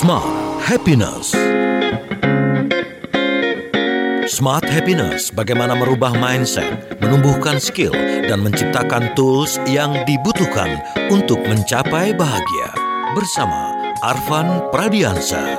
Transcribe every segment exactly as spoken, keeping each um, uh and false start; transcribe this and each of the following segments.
Smart Happiness. Smart Happiness, bagaimana merubah mindset, menumbuhkan skill, dan menciptakan tools yang dibutuhkan untuk mencapai bahagia. Bersama Arfan Pradiansa.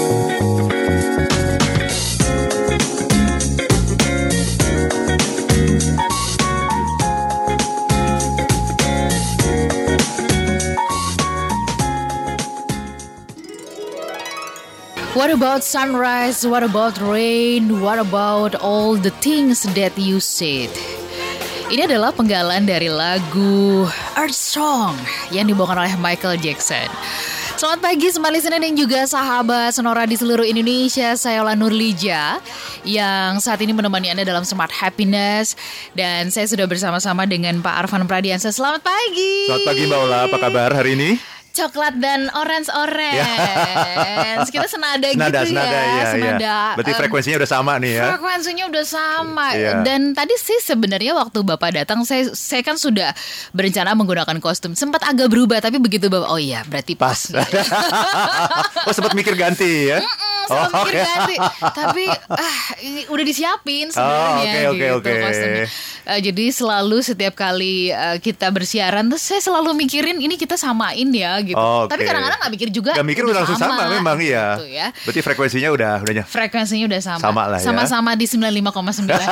What about sunrise? What about rain? What about all the things that you said? Ini adalah penggalan dari lagu Earth Song yang dibawakan oleh Michael Jackson. Selamat pagi Smart Listener dan juga sahabat Sonora di seluruh Indonesia. Saya Ola Nurlija yang saat ini menemani Anda dalam Smart Happiness. Dan saya sudah bersama-sama dengan Pak Arfan Pradiansa. Selamat pagi. Selamat pagi Mbak Ola, apa kabar hari ini? Coklat dan orange-orange. Kita senada, senada gitu senada, ya. ya, senada. Ya. Berarti frekuensinya udah sama nih ya. Frekuensinya udah sama. Ya. Dan tadi sih sebenarnya waktu Bapak datang, saya saya kan sudah berencana menggunakan kostum. Sempat agak berubah, tapi begitu Bapak, oh iya berarti pas. Pas. Oh sempat mikir ganti ya. Sempat oh, mikir okay. ganti. Tapi ah, udah disiapin sebenarnya. Oh, okay, okay, gitu, okay. kostumnya. Uh, jadi selalu setiap kali uh, kita bersiaran, terus saya selalu mikirin ini kita samain ya gitu. Oh, tapi okay. kadang-kadang nggak mikir juga. Gak mikir udah langsung sama, sama memang iya. Gitu ya. Berarti frekuensinya udah udahnya. Frekuensinya udah sama. Sama lah ya. Sama-sama di sembilan puluh lima koma sembilan.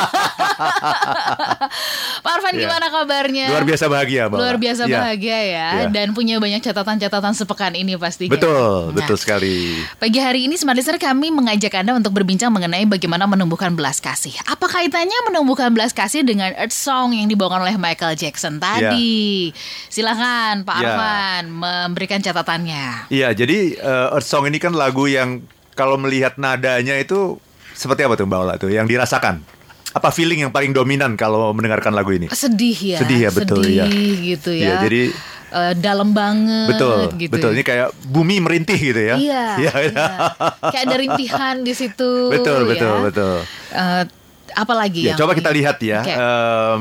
Pak Arfan yeah. gimana kabarnya? Luar biasa bahagia, Mbak. Luar biasa yeah. bahagia ya. Yeah. Dan punya banyak catatan-catatan sepekan ini pastinya. Betul, nah, betul sekali. Pagi hari ini Smart Listener kami mengajak Anda untuk berbincang mengenai bagaimana menumbuhkan belas kasih. Apa kaitannya menumbuhkan belas kasih dengan Earth Song yang dibawakan oleh Michael Jackson tadi? Yeah. Silakan Pak yeah. Arfan memberikan catatannya. Iya, jadi uh, Earth Song ini kan lagu yang kalau melihat nadanya itu seperti apa tuh Mbak Ola tuh yang dirasakan? Apa feeling yang paling dominan kalau mendengarkan lagu ini? Sedih ya. Sedih ya, betul sedih, ya. gitu ya. Ya, jadi uh, dalam banget. Betul, gitu. betul. Ini kayak bumi merintih gitu ya. Iya. ya, iya. Kayak ada rintihan di situ. Betul, ya. betul, betul. Uh, apalagi ya, yang coba kita lihat ya. Okay. Uh,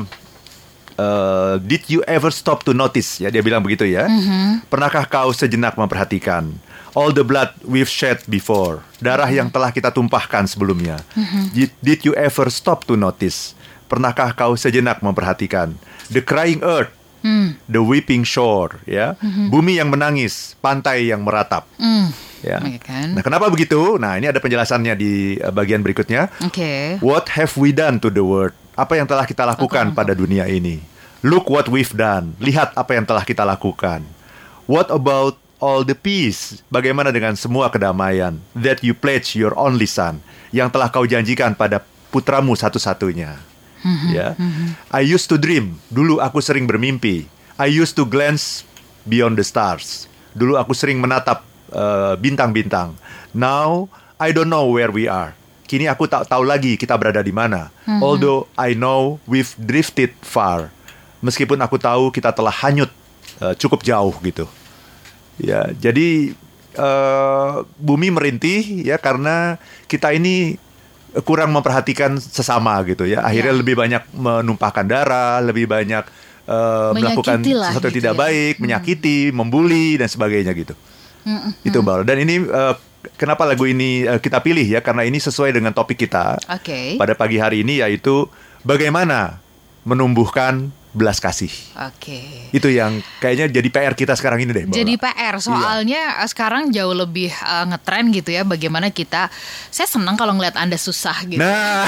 uh, did you ever stop to notice? Ya, dia bilang begitu ya. Mm-hmm. Pernahkah kau sejenak memperhatikan? All the blood we've shed before. Darah mm-hmm. yang telah kita tumpahkan sebelumnya. Mm-hmm. Did, did you ever stop to notice? Pernahkah kau sejenak memperhatikan? The crying earth, mm. the weeping shore, ya, mm-hmm. bumi yang menangis, pantai yang meratap. Mm. Ya. Kan? Nah, kenapa begitu? Nah, ini ada penjelasannya di bagian berikutnya. Okay. What have we done to the world? Apa yang telah kita lakukan okay. pada dunia ini? Look what we've done. Lihat apa yang telah kita lakukan. What about all the peace? Bagaimana dengan semua kedamaian that you pledge your only son, yang telah kau janjikan pada putramu satu-satunya? Mm-hmm. Ya, mm-hmm. I used to dream. Dulu aku sering bermimpi. I used to glance beyond the stars. Dulu aku sering menatap uh, bintang-bintang. Now I don't know where we are. Kini aku tak tahu lagi kita berada di mana. Mm-hmm. Although I know we've drifted far. Meskipun aku tahu kita telah hanyut uh, cukup jauh gitu. Ya, jadi uh, bumi merintih ya karena kita ini kurang memperhatikan sesama gitu ya. Akhirnya ya. lebih banyak menumpahkan darah, lebih banyak uh, melakukan sesuatu yang gitu tidak ya. baik, hmm. menyakiti, membuli dan sebagainya gitu. Hmm, hmm. Itu Mbak. Dan ini uh, kenapa lagu ini uh, kita pilih ya? Karena ini sesuai dengan topik kita okay. pada pagi hari ini, yaitu bagaimana menumbuhkan belas kasih. Oke. Okay. Itu yang kayaknya jadi P R kita sekarang ini deh. Jadi P R soalnya iya. sekarang jauh lebih uh, ngetren gitu ya. Bagaimana kita, saya senang kalau ngeliat Anda susah gitu. Nah.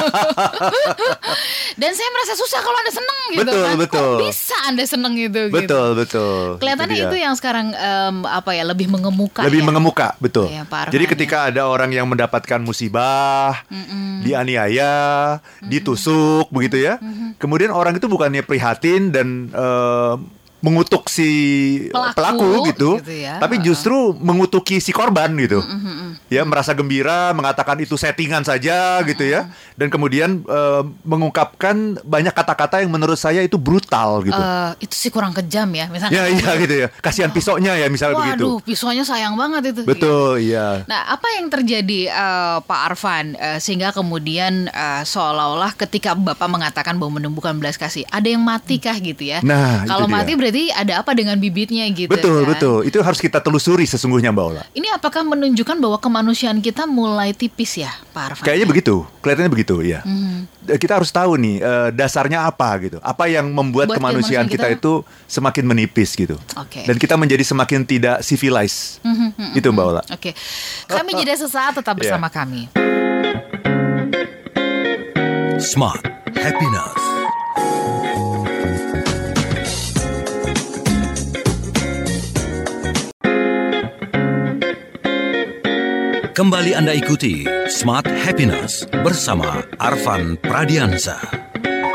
Dan saya merasa susah kalau Anda senang gitu. Betul, kan. betul. Kok bisa Anda senang gitu? Betul, gitu. betul. Kelihatannya itu, itu yang sekarang um, apa ya lebih mengemuka. Lebih ya? mengemuka, betul. Ya, jadi ketika ada orang yang mendapatkan musibah, Mm-mm. dianiaya, Mm-mm. ditusuk, begitu ya. Mm-mm. Kemudian orang itu bukannya prihatin dan uh, mengutuk si pelaku, pelaku gitu, gitu ya. Tapi justru mengutuki si korban gitu. Mm-hmm. Ya, merasa gembira, mengatakan itu settingan saja mm-hmm. gitu ya. Dan kemudian uh, mengungkapkan banyak kata-kata yang menurut saya itu brutal gitu. Uh, itu sih kurang kejam ya misalnya. Ya iya gitu ya. Kasihan pisaunya ya misalnya. Waduh, begitu. Waduh, pisaunya sayang banget itu. Betul, gitu. iya. Nah, apa yang terjadi uh, Pak Arfan uh, sehingga kemudian uh, seolah-olah ketika Bapak mengatakan bahwa menumbuhkan belas kasih, ada yang mati kah gitu ya? Nah, kalau mati berarti berarti ada apa dengan bibitnya gitu. Betul, kan? betul. Itu harus kita telusuri sesungguhnya Mbak Ola. Ini apakah menunjukkan bahwa kemanusiaan kita mulai tipis ya, Pak Arfan? Kayaknya begitu, kelihatannya begitu, ya. Mm-hmm. Kita harus tahu nih uh, dasarnya apa gitu. Apa yang membuat Buat kemanusiaan kita, kita itu semakin menipis gitu. Okay. Dan kita menjadi semakin tidak civilized. Mm-hmm. Itu Mbak Ola. Oke, okay. Kami jeda sesaat, tetap bersama yeah. kami. Smart Happiness. Kembali Anda ikuti Smart Happiness bersama Arfan Pradiansa.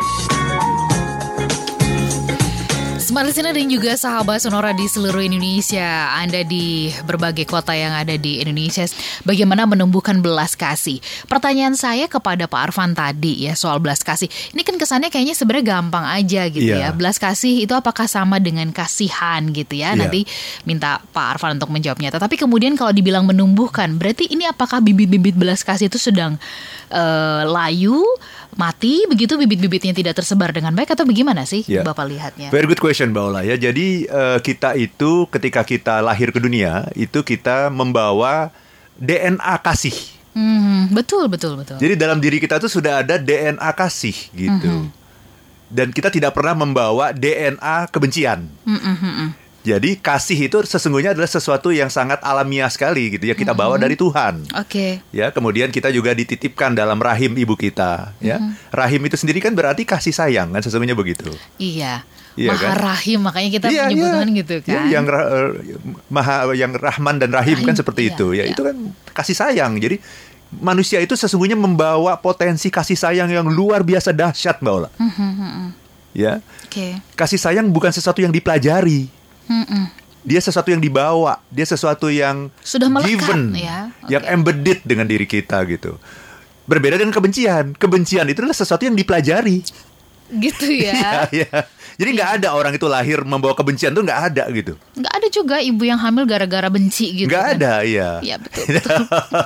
Smart Listener dan juga sahabat Sonora di seluruh Indonesia, Anda di berbagai kota yang ada di Indonesia, bagaimana menumbuhkan belas kasih? Pertanyaan saya kepada Pak Arfan tadi ya soal belas kasih. Ini kan kesannya kayaknya sebenarnya gampang aja gitu yeah. ya. Belas kasih itu apakah sama dengan kasihan gitu ya? Yeah. Nanti minta Pak Arfan untuk menjawabnya. Tetapi kemudian kalau dibilang menumbuhkan, berarti ini apakah bibit-bibit belas kasih itu sedang uh, layu, mati begitu, bibit-bibitnya tidak tersebar dengan baik atau bagaimana sih yeah. Bapak lihatnya? Very good question Mbak Ola ya. Jadi uh, kita itu ketika kita lahir ke dunia itu kita membawa D N A kasih. Hmm, betul betul betul. Jadi dalam diri kita tuh sudah ada D N A kasih gitu. Mm-hmm. Dan kita tidak pernah membawa D N A kebencian. Mm-hmm. Jadi kasih itu sesungguhnya adalah sesuatu yang sangat alamiah sekali gitu ya, kita bawa mm-hmm. dari Tuhan. Oke. Okay. Ya, kemudian kita juga dititipkan dalam rahim ibu kita, ya. Mm-hmm. Rahim itu sendiri kan berarti kasih sayang kan sesungguhnya begitu. Iya. Iya, Maha kan? Rahim, makanya kita iya, menyebutkan iya. gitu kan. Iya, yang uh, Maha yang Rahman dan Rahim, Rahim kan seperti iya, itu. Ya, iya. itu kan kasih sayang. Jadi manusia itu sesungguhnya membawa potensi kasih sayang yang luar biasa dahsyat, Mbak Ola. Mm-hmm. Ya. Oke. Okay. Kasih sayang bukan sesuatu yang dipelajari. Mm-mm. Dia sesuatu yang dibawa, dia sesuatu yang sudah melekat, given, ya? Okay. yang embedded dengan diri kita gitu. Berbeda dengan kebencian. Kebencian itu adalah sesuatu yang dipelajari. Gitu ya. Iya, iya. Jadi nggak ada orang itu lahir membawa kebencian tuh nggak ada gitu. Nggak ada juga ibu yang hamil gara-gara benci gitu. Nggak kan? ada, iya. Iya betul. betul.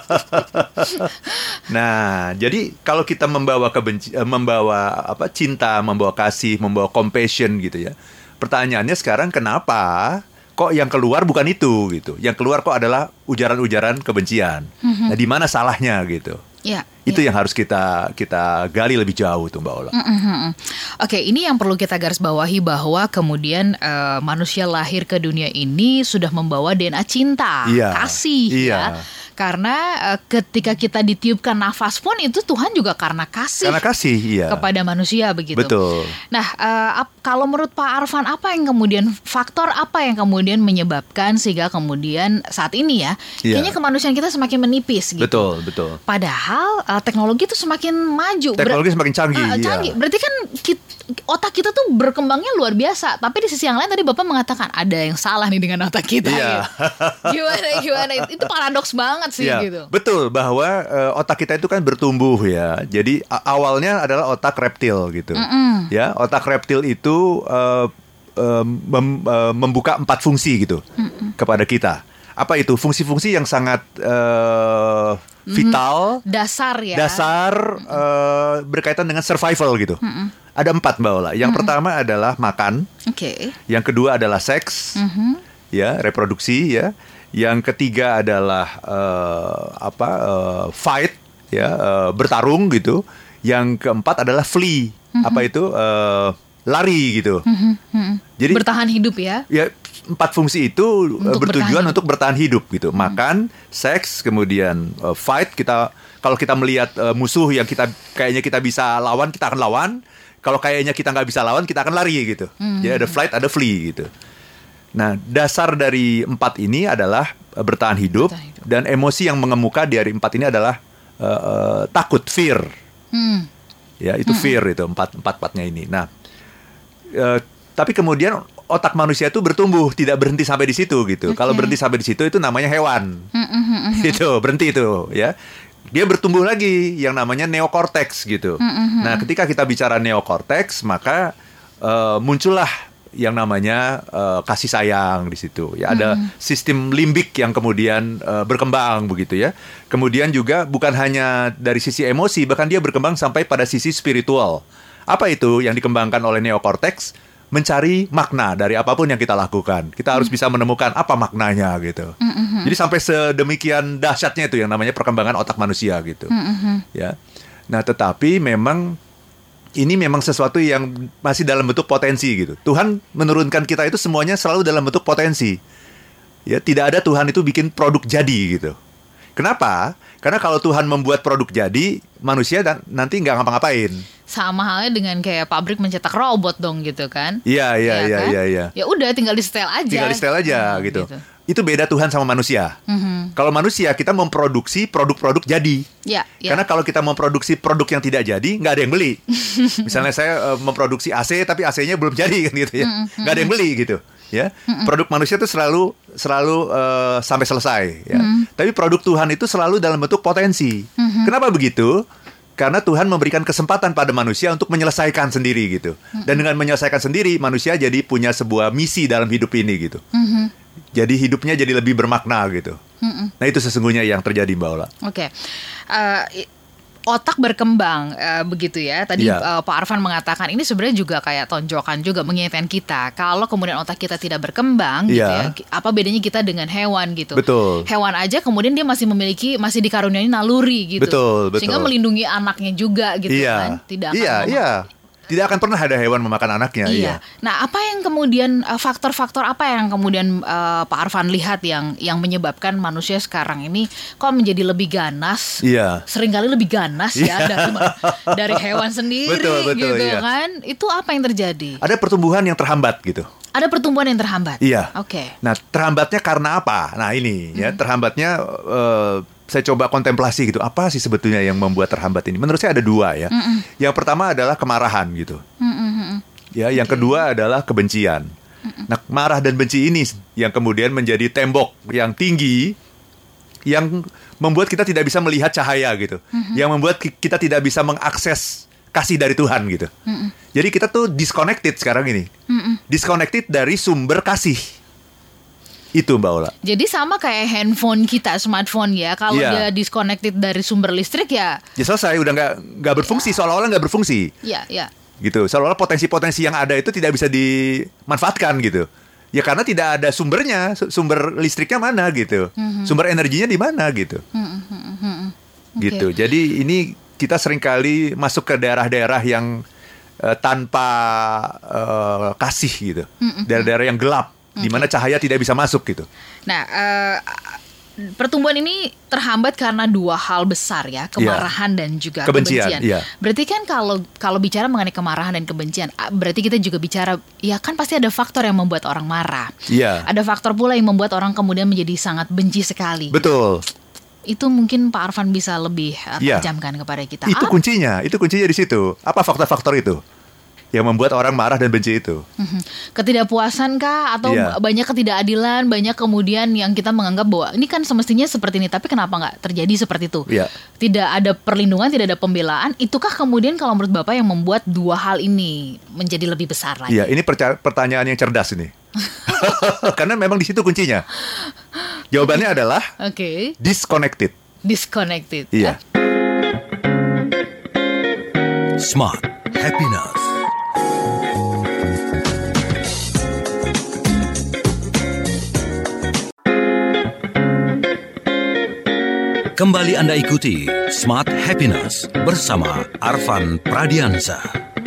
Nah, jadi kalau kita membawa kebenci, membawa apa cinta, membawa kasih, membawa compassion gitu ya. Pertanyaannya sekarang kenapa kok yang keluar bukan itu gitu? Yang keluar kok adalah ujaran-ujaran kebencian. Mm-hmm. Nah, di mana salahnya gitu? Ya, itu ya. yang harus kita kita gali lebih jauh tuh Mbak Ola. Mm-hmm. Oke, ini yang perlu kita garis bawahi bahwa kemudian uh, manusia lahir ke dunia ini sudah membawa D N A cinta, iya. kasih, iya. ya. Karena uh, ketika kita ditiupkan nafas pun itu Tuhan juga karena kasih, karena kasih iya. kepada manusia begitu. Betul. Nah, uh, ap- kalau menurut Pak Arfan apa yang kemudian faktor apa yang kemudian menyebabkan sehingga kemudian saat ini ya iya. kayaknya kemanusiaan kita semakin menipis gitu. Betul, betul. Padahal uh, teknologi itu semakin maju. Teknologi Ber- semakin canggih. Uh, canggih. Iya. Berarti kan kita, otak kita tuh berkembangnya luar biasa. Tapi di sisi yang lain tadi Bapak mengatakan ada yang salah nih dengan otak kita. Iya. Gitu. Gimana gimana itu paradoks banget sih iya. gitu. Betul bahwa uh, otak kita itu kan bertumbuh ya. Jadi a- awalnya adalah otak reptil gitu. Mm-mm. Ya, otak reptil itu uh, uh, mem- uh, membuka empat fungsi gitu Mm-mm. kepada kita. Apa itu? Fungsi-fungsi yang sangat uh, vital, mm-hmm. dasar ya. Dasar uh, berkaitan dengan survival gitu. Mm-mm. Ada empat Mbak Ola. Yang Mm-mm. pertama adalah makan. Oke. Okay. Yang kedua adalah seks. Mm-hmm. Ya, reproduksi ya. Yang ketiga adalah uh, apa? Uh, fight ya, uh, bertarung gitu. Yang keempat adalah flee. Mm-hmm. Apa itu? Uh, lari gitu. Mm-hmm. Jadi bertahan hidup ya. Ya, empat fungsi itu untuk bertujuan bertahan untuk bertahan hidup gitu. Hmm. Makan, seks, kemudian uh, fight. Kita kalau kita melihat uh, musuh yang kita kayaknya kita bisa lawan, kita akan lawan. Kalau kayaknya kita nggak bisa lawan, kita akan lari gitu. Hmm. Jadi ada flight, ada flee gitu. Nah, dasar dari empat ini adalah uh, bertahan, hidup, bertahan hidup dan emosi yang mengemuka dari empat ini adalah uh, uh, takut, fear. Hmm. Ya, itu hmm. fear itu empat empat empatnya ini. Nah, uh, tapi kemudian otak manusia itu bertumbuh, tidak berhenti sampai di situ gitu. Okay. Kalau berhenti sampai di situ itu namanya hewan. Mm-hmm. Itu berhenti itu ya. Dia bertumbuh lagi yang namanya neokorteks gitu. Mm-hmm. Nah, ketika kita bicara neokorteks, maka uh, muncullah yang namanya uh, kasih sayang di situ. Ya, ada mm-hmm. sistem limbik yang kemudian uh, berkembang begitu ya. Kemudian juga bukan hanya dari sisi emosi, bahkan dia berkembang sampai pada sisi spiritual. Apa itu yang dikembangkan oleh neokorteks? mencari makna dari apapun yang kita lakukan. Kita harus bisa menemukan apa maknanya gitu. Mm-hmm. Jadi sampai sedemikian dahsyatnya itu yang namanya perkembangan otak manusia gitu. Mm-hmm. Ya. Nah, tetapi memang ini memang sesuatu yang masih dalam bentuk potensi gitu. Tuhan menurunkan kita itu semuanya selalu dalam bentuk potensi. Ya, tidak ada Tuhan itu bikin produk jadi gitu. Kenapa? Karena kalau Tuhan membuat produk jadi, manusia dan nanti nggak ngapa-ngapain. Sama halnya dengan kayak pabrik mencetak robot dong gitu kan? Iya, iya, iya, kan? iya, iya. Ya udah tinggal di setel aja. Tinggal di setel aja hmm, gitu. gitu. Itu beda Tuhan sama manusia. Mm-hmm. Kalau manusia kita memproduksi produk-produk jadi. Ya, ya. Karena kalau kita memproduksi produk yang tidak jadi, nggak ada yang beli. Misalnya saya uh, memproduksi A C tapi A C-nya belum jadi kan gitu ya. Mm-hmm. Nggak ada yang beli gitu. Ya, mm-mm. Produk manusia itu selalu selalu uh, sampai selesai. Ya. Mm. Tapi produk Tuhan itu selalu dalam bentuk potensi. Mm-hmm. Kenapa begitu? Karena Tuhan memberikan kesempatan pada manusia untuk menyelesaikan sendiri gitu. Mm-hmm. Dan dengan menyelesaikan sendiri, manusia jadi punya sebuah misi dalam hidup ini gitu. Mm-hmm. Jadi hidupnya jadi lebih bermakna gitu. Mm-hmm. Nah itu sesungguhnya yang terjadi Mbak Ola. Oke. Okay. Uh, Otak berkembang uh, begitu ya. Tadi yeah. uh, Pak Arfan mengatakan ini sebenarnya juga kayak tonjokan juga mengingatkan kita kalau kemudian otak kita tidak berkembang yeah. gitu ya. Apa bedanya kita dengan hewan gitu. Betul. Hewan aja kemudian dia masih memiliki masih dikaruniai naluri gitu. Betul, betul. Sehingga melindungi anaknya juga gitu yeah. kan. Tidak akan Iya, mem- iya. Tidak akan pernah ada hewan memakan anaknya. Iya. iya. Nah, apa yang kemudian uh, faktor-faktor apa yang kemudian uh, Pak Arfan lihat yang yang menyebabkan manusia sekarang ini kok menjadi lebih ganas? Iya. Seringkali lebih ganas ya dari dari hewan sendiri betul, betul, gitu iya. kan? Itu apa yang terjadi? Ada pertumbuhan yang terhambat gitu. Ada pertumbuhan yang terhambat. Iya. Oke. Okay. Nah, terhambatnya karena apa? Nah, ini hmm. ya, terhambatnya uh, saya coba kontemplasi gitu. Apa sih sebetulnya yang membuat terhambat ini? Menurut saya ada dua ya. Mm-mm. Yang pertama adalah kemarahan gitu. Mm-mm. Ya, yang okay. kedua adalah kebencian. Mm-mm. Nah, marah dan benci ini yang kemudian menjadi tembok yang tinggi yang membuat kita tidak bisa melihat cahaya gitu. Mm-hmm. Yang membuat kita tidak bisa mengakses kasih dari Tuhan gitu. Mm-mm. Jadi kita tuh disconnected sekarang ini. Mm-mm. Disconnected dari sumber kasih. Itu Mbak Ola. Jadi sama kayak handphone kita, smartphone ya. Kalau yeah. dia disconnected dari sumber listrik ya ya selesai, udah nggak nggak berfungsi, yeah. seolah-olah nggak berfungsi. Iya, yeah, iya. Yeah. Gitu, seolah-olah potensi-potensi yang ada itu tidak bisa dimanfaatkan gitu. Ya karena tidak ada sumbernya, sumber listriknya mana gitu. Mm-hmm. Sumber energinya di mana gitu. Mm-hmm. Gitu. Okay. Jadi ini kita seringkali masuk ke daerah-daerah yang uh, tanpa uh, kasih gitu. Mm-hmm. Daerah-daerah yang gelap. Okay. Di mana cahaya tidak bisa masuk gitu. Nah, uh, pertumbuhan ini terhambat karena dua hal besar ya, kemarahan yeah. dan juga kebencian. kebencian. Yeah. Berarti kan kalau kalau bicara mengenai kemarahan dan kebencian, berarti kita juga bicara, ya kan pasti ada faktor yang membuat orang marah. Yeah. Ada faktor pula yang membuat orang kemudian menjadi sangat benci sekali. Betul. Itu mungkin Pak Arfan bisa lebih yeah. tajamkan kepada kita. Itu Apa? kuncinya, itu kuncinya di situ. Apa faktor-faktor itu yang membuat orang marah dan benci itu? Ketidakpuasan kah? Atau yeah. banyak ketidakadilan, banyak kemudian yang kita menganggap bahwa ini kan semestinya seperti ini, tapi kenapa nggak terjadi seperti itu? Yeah. Tidak ada perlindungan, tidak ada pembelaan. Itukah kemudian kalau menurut Bapak yang membuat dua hal ini menjadi lebih besar lagi? Iya, yeah, ini perca- pertanyaan yang cerdas ini. Karena memang di situ kuncinya. Jawabannya adalah okay. disconnected. Disconnected. Iya. Smart Happiness. Kembali Anda ikuti Smart Happiness bersama Arfan Pradiansa.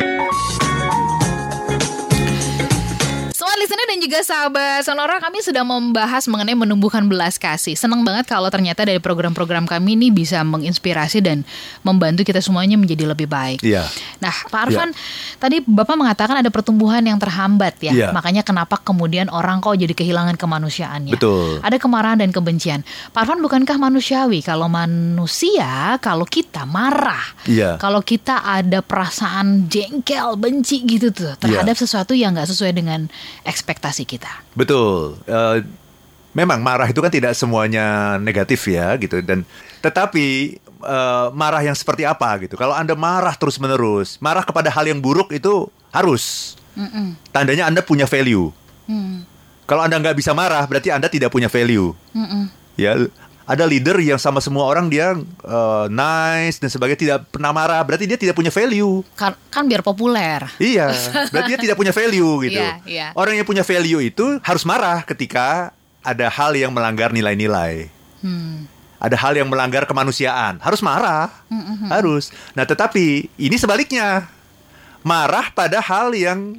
Listener dan juga sahabat Sonora, kami sudah membahas mengenai menumbuhkan belas kasih. Senang banget kalau ternyata dari program-program kami ini bisa menginspirasi dan membantu kita semuanya menjadi lebih baik. Iya. Nah, Pak Arfan, ya. tadi Bapak mengatakan ada pertumbuhan yang terhambat ya. ya. Makanya kenapa kemudian orang kok jadi kehilangan kemanusiaannya. Betul. Ada kemarahan dan kebencian. Pak Arfan, bukankah manusiawi kalau manusia, kalau kita marah, ya. kalau kita ada perasaan jengkel, benci gitu tuh terhadap ya. sesuatu yang nggak sesuai dengan ekspektasi kita. Betul. Uh, memang marah itu kan tidak semuanya negatif ya gitu, dan tetapi uh, marah yang seperti apa gitu. Kalau Anda marah terus-menerus, marah kepada hal yang buruk itu harus. Mm-mm. Tandanya Anda punya value. Mm. Kalau Anda nggak bisa marah, berarti Anda tidak punya value. Mm-mm. Ya, Ada leader yang sama semua orang dia uh, nice dan sebagainya, tidak pernah marah. Berarti dia tidak punya value. Kan, kan biar populer. Iya, berarti dia tidak punya value gitu. Iya, iya. Orang yang punya value itu harus marah ketika ada hal yang melanggar nilai-nilai. Hmm. Ada hal yang melanggar kemanusiaan, harus marah. Mm-hmm. Harus. Nah, tetapi ini sebaliknya. Marah pada hal yang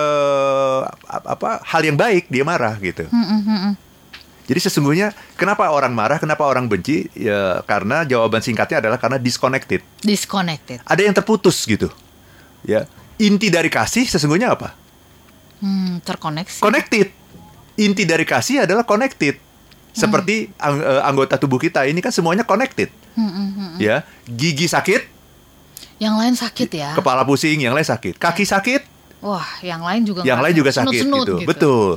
uh, apa? Hal yang baik dia marah gitu. Mm-hmm. Jadi sesungguhnya kenapa orang marah, kenapa orang benci? Ya karena jawaban singkatnya adalah karena disconnected. Disconnected. Ada yang terputus gitu. Ya, inti dari kasih sesungguhnya apa? Hmm, terkoneksi. Connected. Inti dari kasih adalah connected. Seperti hmm. ang- uh, anggota tubuh kita ini kan semuanya connected. Hmm, hmm, hmm. Ya, gigi sakit, yang lain sakit ya. Kepala pusing, yang lain sakit. Kaki sakit. Wah, yang lain juga. Yang lain juga sakit senut-senut gitu. gitu. Betul.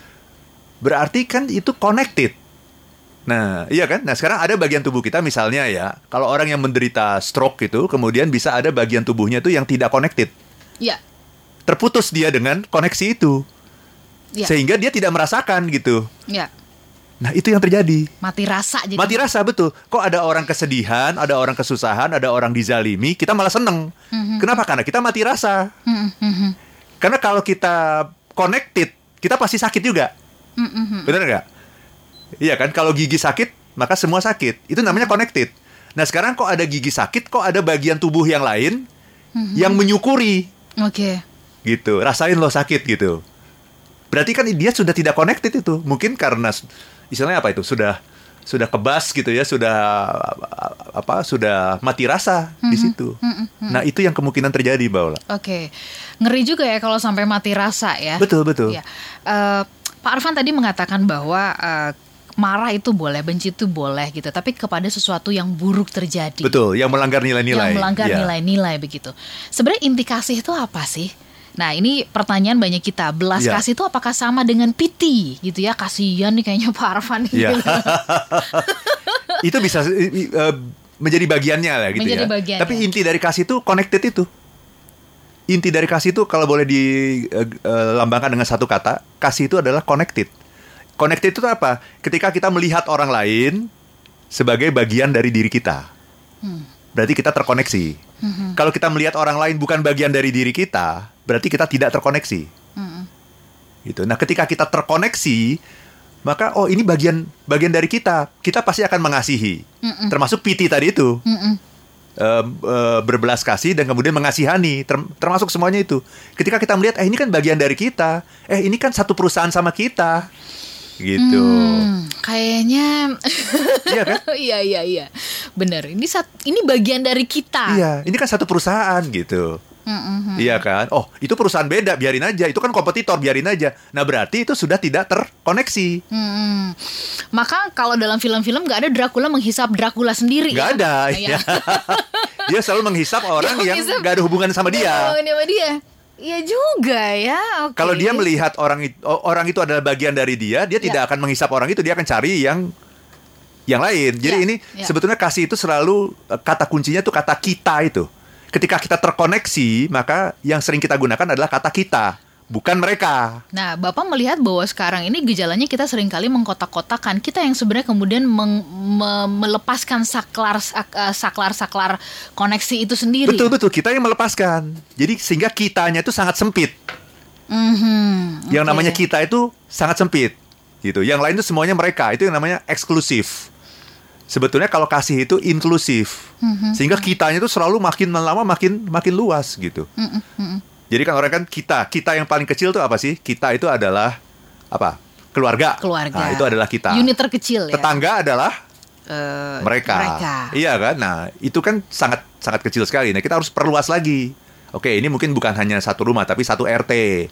Berarti kan itu connected. Nah, iya kan? Nah, sekarang ada bagian tubuh kita misalnya ya, kalau orang yang menderita stroke itu, kemudian bisa ada bagian tubuhnya itu yang tidak connected. Iya. Terputus dia dengan koneksi itu. Ya. Sehingga dia tidak merasakan gitu. Iya. Nah, itu yang terjadi. Mati rasa jadi. Mati rasa, betul. Kok ada orang kesedihan, ada orang kesusahan, ada orang dizalimi, kita malah seneng. Mm-hmm. Kenapa? Karena kita mati rasa. Mm-hmm. Karena kalau kita connected, kita pasti sakit juga. Mm-hmm. Benar nggak? Iya kan? Kalau gigi sakit, maka semua sakit. Itu namanya connected. Nah, sekarang kok ada gigi sakit, kok ada bagian tubuh yang lain mm-hmm. yang menyukuri. Oke. Okay. Gitu. Rasain lo sakit gitu. Berarti kan dia sudah tidak connected itu. Mungkin karena istilahnya apa itu? Sudah sudah kebas gitu ya, sudah apa? Sudah mati rasa mm-hmm. di situ. Mm-hmm. Nah, itu yang kemungkinan terjadi, Mbak Ola. Oke. Okay. Ngeri juga ya kalau sampai mati rasa ya. Betul, betul. Ya. Uh, Pak Arfan tadi mengatakan bahwa uh, marah itu boleh, benci itu boleh gitu, tapi kepada sesuatu yang buruk terjadi. Betul, yang melanggar nilai-nilai. Yang melanggar ya. nilai-nilai begitu. Sebenarnya inti kasih itu apa sih? Nah, ini pertanyaan banyak kita. Belas ya. kasih itu apakah sama dengan pity gitu ya? Kasihan nih kayaknya Pak Arfan ya. gitu. Itu bisa uh, menjadi bagiannya lah gitu menjadi ya. Bagiannya. Tapi inti dari kasih itu connected itu. Inti dari kasih itu kalau boleh dilambangkan uh, dengan satu kata, kasih itu adalah connected. Connected itu apa? Ketika kita melihat orang lain sebagai bagian dari diri kita, hmm. berarti kita terkoneksi. Hmm. Kalau kita melihat orang lain bukan bagian dari diri kita, berarti kita tidak terkoneksi. Hmm. Gitu. Nah, ketika kita terkoneksi, maka oh ini bagian bagian dari kita. Kita pasti akan mengasihi. Hmm. Termasuk pity tadi itu. Hmm. Uh, uh, berbelas kasih dan kemudian mengasihani, ter- termasuk semuanya itu. Ketika kita melihat, eh ini kan bagian dari kita, eh ini kan satu perusahaan sama kita, gitu. Hmm, kayaknya, iya kan? Iya iya iya, benar. Ini sat- ini bagian dari kita. Iya, ini kan satu perusahaan gitu. Mm-hmm. Iya kan? Oh, itu perusahaan beda, biarin aja. Itu kan kompetitor, biarin aja. Nah, berarti itu sudah tidak terkoneksi. Hmm. Maka kalau dalam film-film nggak ada Dracula menghisap Dracula sendiri. Nggak ya? ada. Nah, ya. Dia selalu menghisap orang yang nggak ada hubungan sama dia. Sama dia. Iya juga ya. Okay. Kalau dia melihat orang itu, orang itu adalah bagian dari dia, dia ya. tidak akan menghisap orang itu. Dia akan cari yang yang lain. Jadi ya. ini ya. sebetulnya kasih itu selalu kata kuncinya tuh kata kita itu. Ketika kita terkoneksi, maka yang sering kita gunakan adalah kata kita, bukan mereka. Nah, Bapak melihat bahwa sekarang ini gejalanya kita seringkali mengkotak-kotakan. Kita yang sebenarnya kemudian meng, me, melepaskan saklar, sak, saklar-saklar koneksi itu sendiri. Betul-betul, kita yang melepaskan. Jadi sehingga kitanya itu sangat sempit. Mm-hmm, yang okay. namanya kita itu sangat sempit. Gitu. Yang lain itu semuanya mereka. Itu yang namanya eksklusif. Sebetulnya kalau kasih itu inklusif, mm-hmm. sehingga kitanya itu selalu makin lama makin makin luas gitu. Mm-hmm. Jadi kan orang kan kita, kita yang paling kecil itu apa sih? Kita itu adalah apa? Keluarga. Keluarga. Nah, itu adalah kita. Unit terkecil ya. Tetangga adalah uh, mereka. mereka. Iya kan? Nah, itu kan sangat sangat kecil sekali. Nah, kita harus perluas lagi. Oke, ini mungkin bukan hanya satu rumah, tapi satu R T.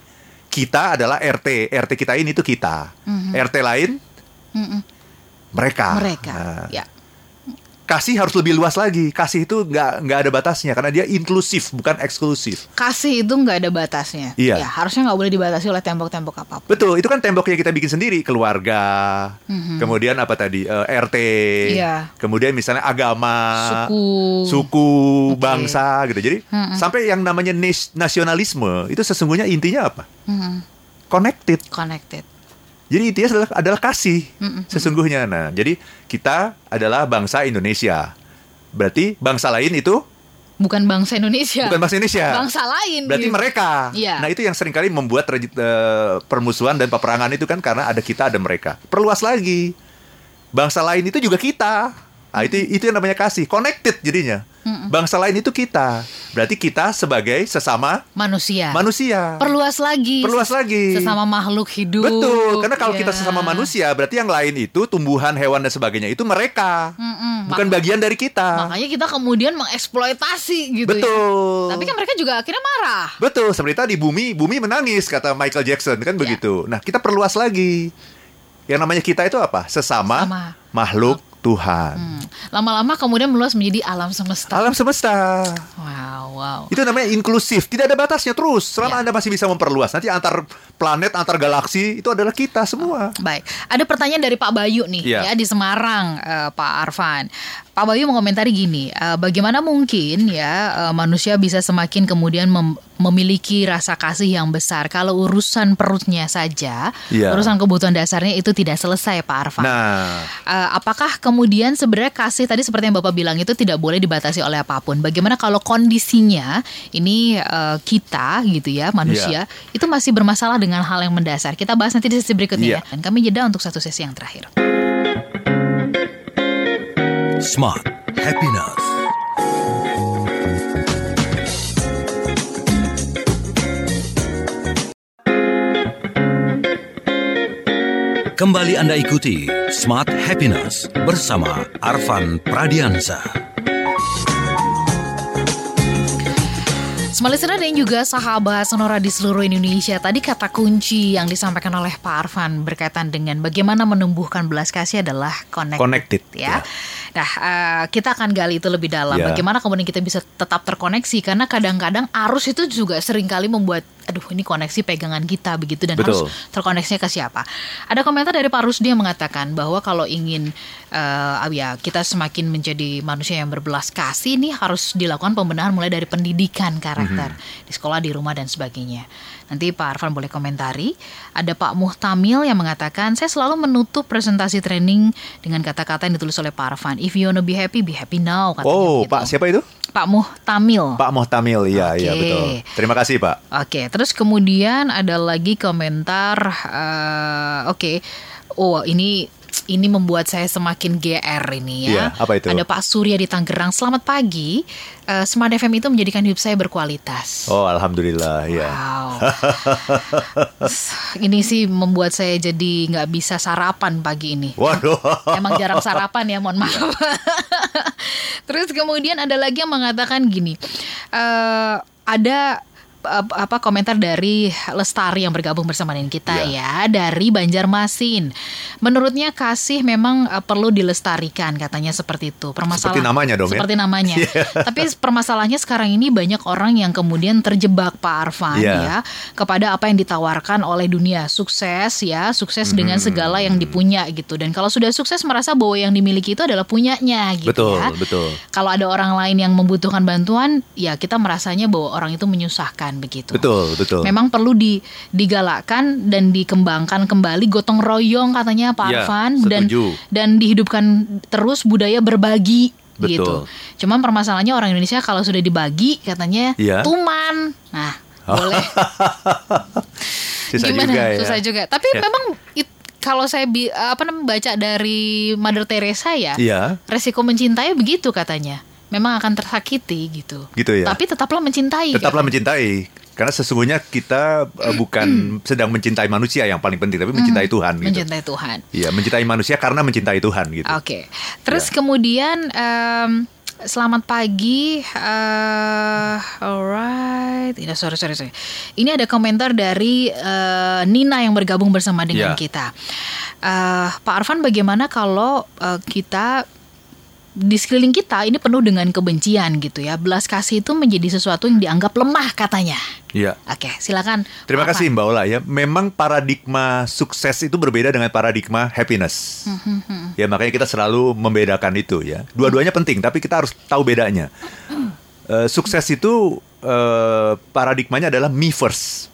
Kita adalah R T. R T kita ini itu kita. Mm-hmm. R T lain. Mm-hmm. Mereka. Mereka. Nah, ya. Kasih harus lebih luas lagi. Kasih itu nggak nggak ada batasnya karena dia inklusif bukan eksklusif. Kasih itu nggak ada batasnya. Iya. Ya, harusnya nggak boleh dibatasi oleh tembok-tembok apapun. Betul. Itu kan tembok yang kita bikin sendiri. Keluarga. Mm-hmm. Kemudian apa tadi? Uh, R T. Iya. Kemudian misalnya agama. Suku. Suku. Okay. Bangsa gitu. Jadi mm-hmm. sampai yang namanya nasionalisme itu sesungguhnya intinya apa? Mm-hmm. Connected. Connected. Jadi intinya adalah, adalah kasih Mm-mm. sesungguhnya. Nah, jadi kita adalah bangsa Indonesia. Berarti bangsa lain itu bukan bangsa Indonesia. Bukan bangsa Indonesia. Bangsa lain. Berarti gitu. mereka. Yeah. Nah, itu yang seringkali membuat uh, permusuhan dan peperangan itu kan karena ada kita, ada mereka. Perluas lagi. Bangsa lain itu juga kita. Nah, itu itu yang namanya kasih, connected jadinya. Mm-mm. Bangsa lain itu kita. Berarti kita sebagai sesama manusia. Manusia. Perluas lagi. Perluas lagi. Sesama makhluk hidup. Betul. Karena kalau yeah. kita sesama manusia, berarti yang lain itu tumbuhan, hewan dan sebagainya itu mereka. Mm-mm. Bukan Mak- bagian dari kita. Makanya kita kemudian mengeksploitasi gitu. Betul. Ya. Tapi kan mereka juga akhirnya marah. Betul. Seperti tadi bumi, bumi menangis kata Michael Jackson kan yeah. begitu. Nah, kita perluas lagi. Yang namanya kita itu apa? Sesama Sama. makhluk Tuhan. Hmm. Lama-lama kemudian meluas menjadi alam semesta. Alam semesta. Wow, wow. Itu namanya inklusif. Tidak ada batasnya terus. Selama ya. Anda masih bisa memperluas. Nanti antar planet, antar galaksi itu adalah kita semua. Baik. Ada pertanyaan dari Pak Bayu nih ya, ya di Semarang, uh, Pak Arfan. Pak Bayu mengomentari gini, uh, bagaimana mungkin ya uh, manusia bisa semakin kemudian mem- memiliki rasa kasih yang besar kalau urusan perutnya saja, ya. urusan kebutuhan dasarnya itu tidak selesai, Pak Arfan. Nah, uh, apakah kemudian sebenarnya kasih tadi seperti yang Bapak bilang itu tidak boleh dibatasi oleh apapun? Bagaimana kalau kondisinya ini uh, kita gitu ya manusia ya. itu masih bermasalah dengan hal yang mendasar? Kita bahas nanti di sesi berikutnya ya. ya. Dan kami jeda untuk satu sesi yang terakhir. Smart Happiness. Kembali Anda ikuti Smart Happiness bersama Arfan Pradiansa. Smart listener dan juga sahabat Sonora di seluruh Indonesia, tadi kata kunci yang disampaikan oleh Pak Arfan berkaitan dengan bagaimana menumbuhkan belas kasih adalah connected, connected ya. ya. Nah, uh, kita akan gali itu lebih dalam. Yeah. Bagaimana kemudian kita bisa tetap terkoneksi? Karena kadang-kadang arus itu juga seringkali membuat, aduh ini koneksi pegangan kita begitu dan Betul. harus terkoneksinya ke siapa? Ada komentar dari Pak Rusdi yang mengatakan bahwa kalau ingin uh, ya kita semakin menjadi manusia yang berbelas kasih, ini harus dilakukan pembenahan mulai dari pendidikan karakter mm-hmm. di sekolah, di rumah dan sebagainya. Nanti Pak Arfan boleh komentari. Ada Pak Muhtamil yang mengatakan, saya selalu menutup presentasi training dengan kata-kata yang ditulis oleh Pak Arfan. If you wanna be happy, be happy now. Katanya oh, gitu. Pak siapa itu? Pak Muhtamil. Pak Muhtamil, iya, okay. iya betul. Terima kasih Pak. Oke, okay. Terus kemudian ada lagi komentar, uh, oke, okay. oh ini ini membuat saya semakin G R ini ya. Iya, apa itu? Ada Pak Surya di Tangerang. Selamat pagi. Uh, Smart F M itu menjadikan hidup saya berkualitas. Oh, alhamdulillah. Ya. Wow. Ini sih membuat saya jadi nggak bisa sarapan pagi ini. Waduh. Emang jarang sarapan ya, mohon maaf. Terus kemudian ada lagi yang mengatakan gini. Uh, ada apa komentar dari Lestari yang bergabung bersama dengan kita ya, ya dari Banjarmasin. Menurutnya kasih memang uh, perlu dilestarikan, katanya seperti itu. Seperti namanya dong seperti ya. namanya. Yeah. Tapi permasalahannya sekarang ini banyak orang yang kemudian terjebak Pak Arfan yeah. ya kepada apa yang ditawarkan oleh dunia sukses ya, sukses hmm. dengan segala yang dipunya gitu. Dan kalau sudah sukses merasa bahwa yang dimiliki itu adalah punyanya gitu betul, ya. Betul. Kalau ada orang lain yang membutuhkan bantuan, ya kita merasanya bahwa orang itu menyusahkan. Begitu. Betul, betul. Memang perlu di, digalakkan dan dikembangkan kembali gotong royong katanya Pak ya, Arfan dan setuju. dan dihidupkan terus budaya berbagi. Betul. Gitu. Cuman permasalahannya orang Indonesia kalau sudah dibagi katanya ya. tuman. Nah, oh. boleh. Susah Gimana? juga ya. Susah juga. Tapi ya. memang it, kalau saya bi, apa namanya baca dari Mother Teresa ya, ya, resiko mencintai begitu katanya. Memang akan tersakiti gitu. Gitu ya. Tapi tetaplah mencintai. Tetaplah kan? mencintai. Karena sesungguhnya kita uh, bukan sedang mencintai manusia yang paling penting, tapi mencintai Tuhan. Gitu. Mencintai Tuhan. Iya, mencintai manusia karena mencintai Tuhan gitu. Oke. Okay. Terus ya. kemudian um, selamat pagi. Uh, alright. Ini sorry sorry sorry. Ini ada komentar dari uh, Nina yang bergabung bersama dengan ya. kita. Uh, Pak Arfan, bagaimana kalau uh, kita di sekeliling kita ini penuh dengan kebencian gitu ya. Belas kasih itu menjadi sesuatu yang dianggap lemah katanya. Iya. Oke, silakan. Terima Pak kasih Mbak Ola ya. Memang paradigma sukses itu berbeda dengan paradigma happiness. Mm-hmm. Ya makanya kita selalu membedakan itu ya. Dua-duanya mm-hmm. penting, tapi kita harus tahu bedanya. Uh, sukses itu uh, paradigmanya adalah me first.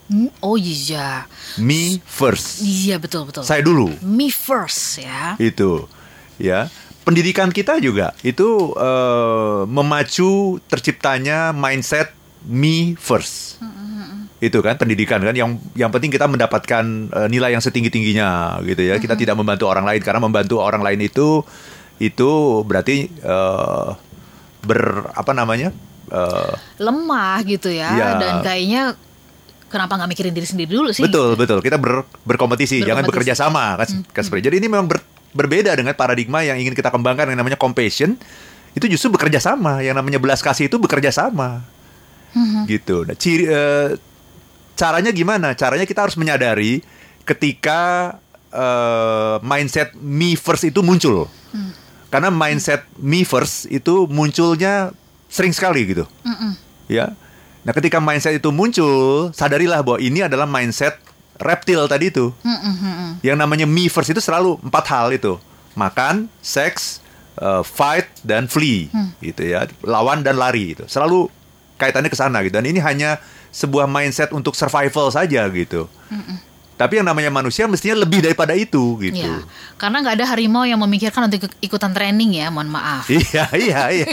Oh iya. Me first. Iya betul betul. Saya dulu. Me first ya. Itu, ya. Pendidikan kita juga itu uh, memacu terciptanya mindset me first. Itu kan pendidikan kan yang yang penting kita mendapatkan uh, nilai yang setinggi-tingginya gitu ya. Kita tidak membantu orang lain karena membantu orang lain itu itu berarti uh, ber apa namanya? Uh, lemah gitu ya, ya. Dan kayaknya kenapa nggak mikirin diri sendiri dulu sih? Betul, betul. Kita ber, berkompetisi, berkompetisi, jangan bekerja sama kan, hmm. kan seperti. Jadi ini memang ber, berbeda dengan paradigma yang ingin kita kembangkan yang namanya compassion. Itu justru bekerja sama, yang namanya belas kasih itu bekerja sama. Hmm. Gitu. Nah, ciri uh, caranya gimana? Caranya kita harus menyadari ketika uh, mindset me first itu muncul. Hmm. Karena mindset me first itu munculnya sering sekali gitu. Mm-mm. Ya. Nah, ketika mindset itu muncul, sadarilah bahwa ini adalah mindset reptil tadi itu. Mm-mm. Yang namanya me first itu selalu empat hal itu. Makan, seks, uh, fight, dan flee. Mm. Gitu ya. Lawan dan lari itu. Selalu kaitannya ke sana gitu. Dan ini hanya sebuah mindset untuk survival saja gitu. Mm-mm. Tapi yang namanya manusia mestinya lebih daripada itu gitu. Ya, karena nggak ada harimau yang memikirkan untuk ikutan training ya, mohon maaf. Iya, iya, iya.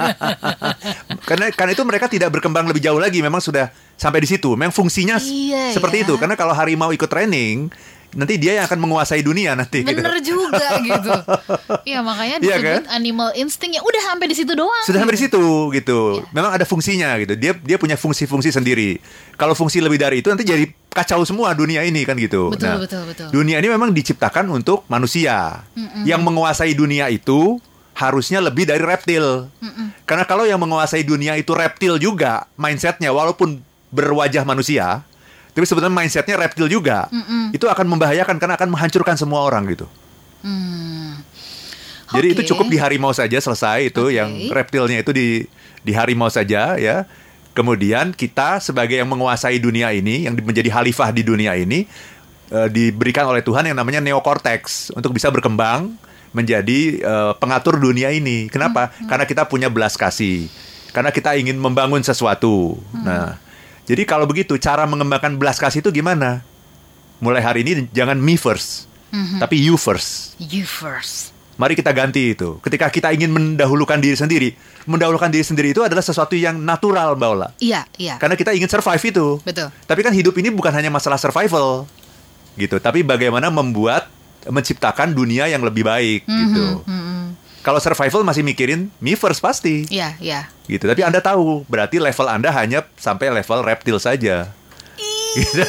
karena karena itu mereka tidak berkembang lebih jauh lagi, memang sudah sampai di situ. Memang fungsinya iya, seperti ya. Itu. Karena kalau harimau ikut training, nanti dia yang akan menguasai dunia nanti. Bener gitu. Juga gitu. Iya makanya disebut ya, kan? Animal instinct ya udah sampai di situ doang. Sudah gitu. Sampai di situ gitu. Ya. Memang ada fungsinya gitu. Dia dia punya fungsi-fungsi sendiri. Kalau fungsi lebih dari itu nanti jadi kacau semua dunia ini kan gitu. Betul, nah, betul, betul. Dunia ini memang diciptakan untuk manusia. Mm-mm. Yang menguasai dunia itu harusnya lebih dari reptil. Mm-mm. Karena kalau yang menguasai dunia itu reptil juga mindsetnya walaupun berwajah manusia. Tapi sebenarnya mindsetnya reptil juga. Mm-mm. Itu akan membahayakan karena akan menghancurkan semua orang gitu. Mm. Jadi okay. Itu cukup di harimau saja selesai itu okay. Yang reptilnya itu di di harimau saja ya. Kemudian kita sebagai yang menguasai dunia ini, yang menjadi khalifah di dunia ini, e, diberikan oleh Tuhan yang namanya neokortex untuk bisa berkembang menjadi e, pengatur dunia ini. Kenapa? Mm-hmm. Karena kita punya belas kasih. Karena kita ingin membangun sesuatu. Mm. Nah, jadi kalau begitu cara mengembangkan belas kasih itu gimana? Mulai hari ini jangan me first, mm-hmm. tapi you first. You first. Mari kita ganti itu. Ketika kita ingin mendahulukan diri sendiri, mendahulukan diri sendiri itu adalah sesuatu yang natural, Mbak Ola. Iya, iya. Karena kita ingin survive itu. Betul. Tapi kan hidup ini bukan hanya masalah survival, gitu. Tapi bagaimana membuat, menciptakan dunia yang lebih baik, mm-hmm, gitu. Mm-hmm. Kalau survival masih mikirin me first pasti. Iya, iya. Gitu. Tapi Anda tahu, berarti level Anda hanya sampai level reptil saja. Gitu.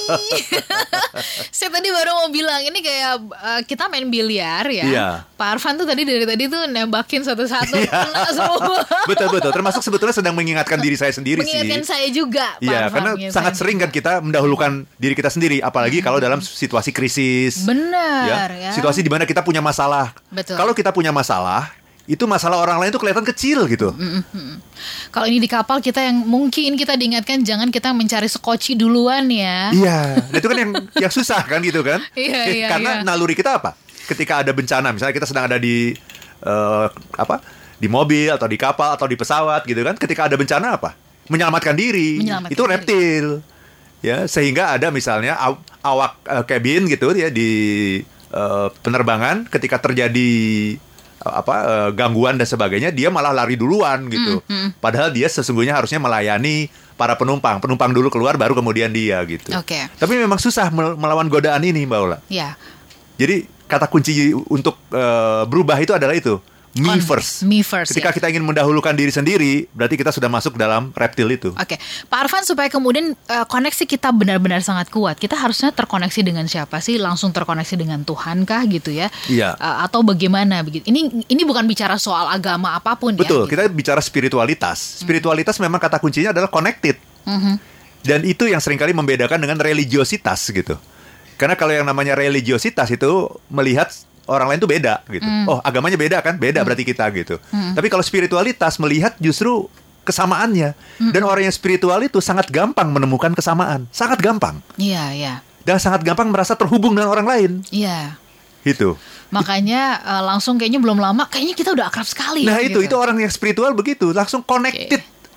Saya tadi baru mau bilang ini kayak uh, kita main biliar ya. Iya. Pak Arfan tuh tadi dari tadi tuh nembakin satu-satu kena semua. Betul betul. Termasuk sebetulnya sedang mengingatkan diri saya sendiri mengingatkan sih. Mengingatkan saya juga. Iya, karena sangat sering kan kita mendahulukan diri kita sendiri, apalagi hmm. kalau dalam situasi krisis. Benar ya. ya. Situasi di mana kita punya masalah. Betul. Kalau kita punya masalah, itu masalah orang lain tuh kelihatan kecil gitu. Mm-hmm. Kalau ini di kapal kita yang mungkin kita diingatkan jangan kita mencari sekoci duluan ya. Iya, nah itu kan yang yang susah kan gitu kan. Iya, iya, Karena iya. naluri kita apa? Ketika ada bencana, misalnya kita sedang ada di uh, apa? Di mobil atau di kapal atau di pesawat gitu kan. Ketika ada bencana apa? Menyelamatkan diri. Menyelamatkan itu reptil. Diri. Ya, sehingga ada misalnya aw, awak uh, cabin gitu ya di uh, penerbangan ketika terjadi apa uh, gangguan dan sebagainya, dia malah lari duluan gitu. Mm, mm. Padahal dia sesungguhnya harusnya melayani para penumpang. Penumpang dulu keluar baru kemudian dia gitu. Oke. Okay. Tapi memang susah melawan godaan ini, Mbak Ola. Iya. Jadi kata kunci untuk uh, berubah itu adalah itu. Me On, first. Me first. Ketika ya. kita ingin mendahulukan diri sendiri, berarti kita sudah masuk dalam reptil itu. Oke, okay. Pak Arfan, supaya kemudian uh, koneksi kita benar-benar sangat kuat, kita harusnya terkoneksi dengan siapa sih? Langsung terkoneksi dengan Tuhan kah gitu ya? Iya. Uh, atau bagaimana begitu? Ini ini bukan bicara soal agama apapun. Betul, ya. Betul. Kita gitu. bicara spiritualitas. Spiritualitas hmm. memang kata kuncinya adalah connected. Hmm. Dan itu yang seringkali membedakan dengan religiositas gitu. Karena kalau yang namanya religiositas itu melihat orang lain tuh beda gitu. Mm. Oh, agamanya beda kan? Beda mm. berarti kita gitu. Mm. Tapi kalau spiritualitas melihat justru kesamaannya. Mm. Dan orang yang spiritual itu sangat gampang menemukan kesamaan. Sangat gampang. Iya, yeah, iya. Yeah. Dan sangat gampang merasa terhubung dengan orang lain. Iya. Yeah. Gitu. Makanya uh, langsung kayaknya belum lama kayaknya kita udah akrab sekali. Nah, ya, itu gitu. itu orang yang spiritual begitu, langsung connected. Okay.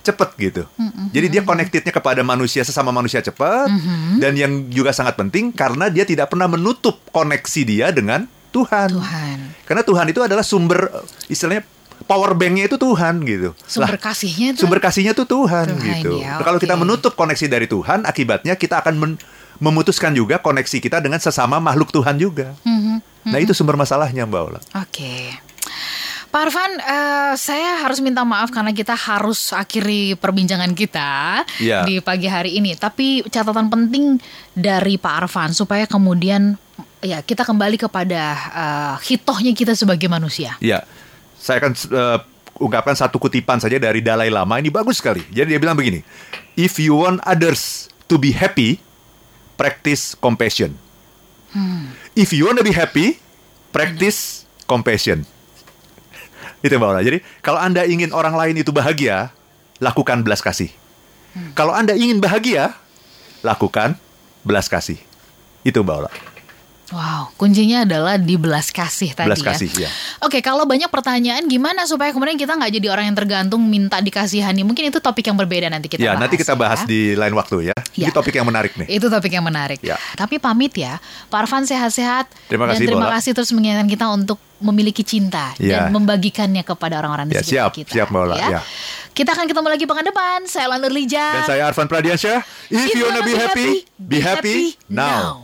cepet gitu. Mm-hmm. Jadi dia connectednya kepada manusia, sesama manusia cepat. Mm-hmm. Dan yang juga sangat penting karena dia tidak pernah menutup koneksi dia dengan Tuhan. Tuhan. Karena Tuhan itu adalah sumber, istilahnya power banknya itu Tuhan gitu. Sumber lah, kasihnya itu. Sumber kasihnya itu Tuhan, Tuhan gitu. ya, Nah, kalau okay. kita menutup koneksi dari Tuhan, akibatnya kita akan men- memutuskan juga koneksi kita dengan sesama makhluk Tuhan juga. Mm-hmm. Mm-hmm. Nah itu sumber masalahnya Mbak Ola. Oke. Okay. Pak Arfan, uh, saya harus minta maaf karena kita harus akhiri perbincangan kita yeah. di pagi hari ini. Tapi catatan penting dari Pak Arfan supaya kemudian ya kita kembali kepada uh, hitohnya kita sebagai manusia. Ya, yeah. Saya akan uh, ungkapkan satu kutipan saja dari Dalai Lama. Ini bagus sekali. Jadi dia bilang begini, if you want others to be happy, practice compassion. Hmm. If you want to be happy, practice hmm. compassion. Itu Mbak Ola. Jadi kalau Anda ingin orang lain itu bahagia, lakukan belas kasih. Hmm. Kalau Anda ingin bahagia, lakukan belas kasih. Itu Mbak Ola. Wow, kuncinya adalah di belas kasih tadi belas ya. kasih, ya. Oke, kalau banyak pertanyaan gimana supaya kemudian kita nggak jadi orang yang tergantung minta dikasihani. Mungkin itu topik yang berbeda nanti kita ya, bahas. Nanti kita bahas ya. di lain waktu ya. ya. Ini topik yang menarik nih. Itu topik yang menarik. Ya. Tapi pamit ya, Pak Arfan sehat-sehat. Terima kasih, dan terima Bola. kasih terus mengingatkan kita untuk memiliki cinta ya. dan membagikannya kepada orang-orang di ya, sekitar siap, kita. Siap, Mbak Ola. Ya. Ya. Kita akan ketemu lagi pekan depan. Saya Lana Nurlija. Dan saya Arfan Pradiansyah. If, If you wanna be happy, be happy, happy now.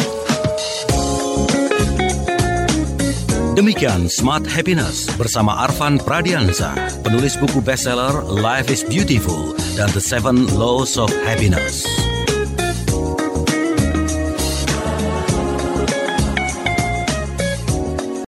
Demikian Smart Happiness bersama Arfan Pradiansyah, penulis buku bestseller Life is Beautiful dan The Seven Laws of Happiness.